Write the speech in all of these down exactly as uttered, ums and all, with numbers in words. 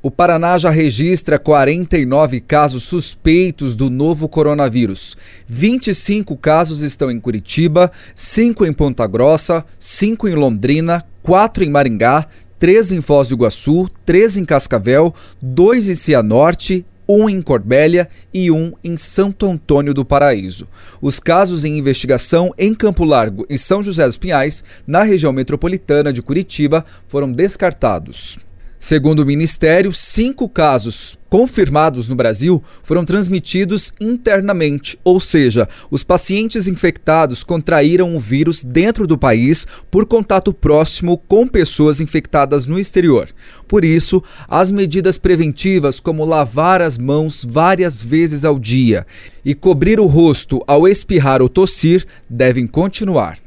O Paraná já registra quarenta e nove casos suspeitos do novo coronavírus. vinte e cinco casos estão em Curitiba, cinco em Ponta Grossa, cinco em Londrina, quatro em Maringá, três em Foz do Iguaçu, três em Cascavel, dois em Cianorte, um em Corbélia e um em Santo Antônio do Paraíso. Os casos em investigação em Campo Largo e São José dos Pinhais, na região metropolitana de Curitiba, foram descartados. Segundo o Ministério, cinco casos confirmados no Brasil foram transmitidos internamente, ou seja, os pacientes infectados contraíram o vírus dentro do país por contato próximo com pessoas infectadas no exterior. Por isso, as medidas preventivas como lavar as mãos várias vezes ao dia e cobrir o rosto ao espirrar ou tossir devem continuar.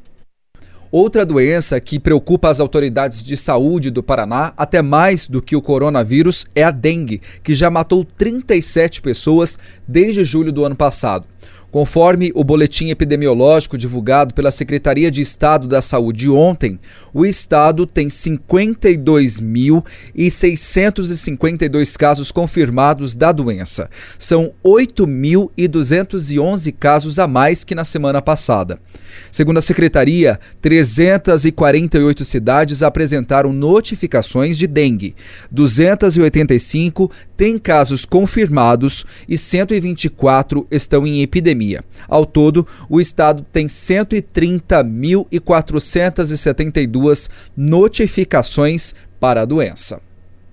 Outra doença que preocupa as autoridades de saúde do Paraná, até mais do que o coronavírus, é a dengue, que já matou trinta e sete pessoas desde julho do ano passado. Conforme o boletim epidemiológico divulgado pela Secretaria de Estado da Saúde ontem, o estado tem cinquenta e dois mil seiscentos e cinquenta e dois casos confirmados da doença. São oito mil duzentos e onze casos a mais que na semana passada. Segundo a Secretaria, trezentas e quarenta e oito cidades apresentaram notificações de dengue. duzentas e oitenta e cinco têm casos confirmados e cento e vinte e quatro estão em epidemia. Ao todo, o estado tem cento e trinta mil quatrocentas e setenta e duas notificações para a doença.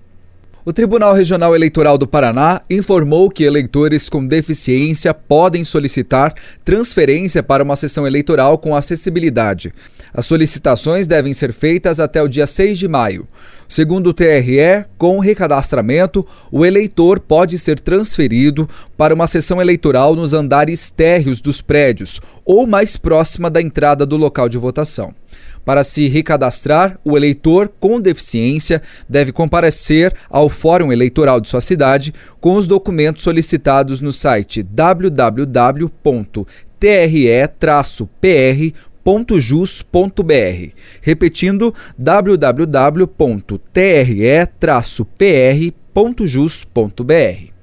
O Tribunal Regional Eleitoral do Paraná informou que eleitores com deficiência podem solicitar transferência para uma sessão eleitoral com acessibilidade. As solicitações devem ser feitas até o dia seis de maio. Segundo o T R E, com o recadastramento, o eleitor pode ser transferido para uma sessão eleitoral nos andares térreos dos prédios ou mais próxima da entrada do local de votação. Para se recadastrar, o eleitor com deficiência deve comparecer ao Fórum Eleitoral de sua cidade com os documentos solicitados no site w w w ponto t r e traço p r ponto jus ponto b r. Repetindo, w w w ponto t r e traço p r ponto jus ponto b r.